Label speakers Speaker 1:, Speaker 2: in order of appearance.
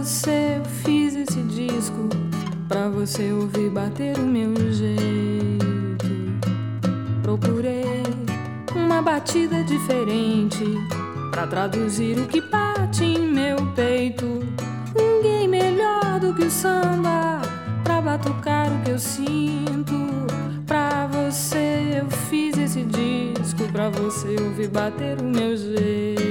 Speaker 1: você eu fiz esse disco, pra você ouvir bater o meu jeito. Procurei uma batida diferente pra traduzir o que bate em meu peito. Ninguém melhor do que o samba pra batucar o que eu sinto. Pra você eu fiz esse disco, pra você ouvir bater o meu jeito.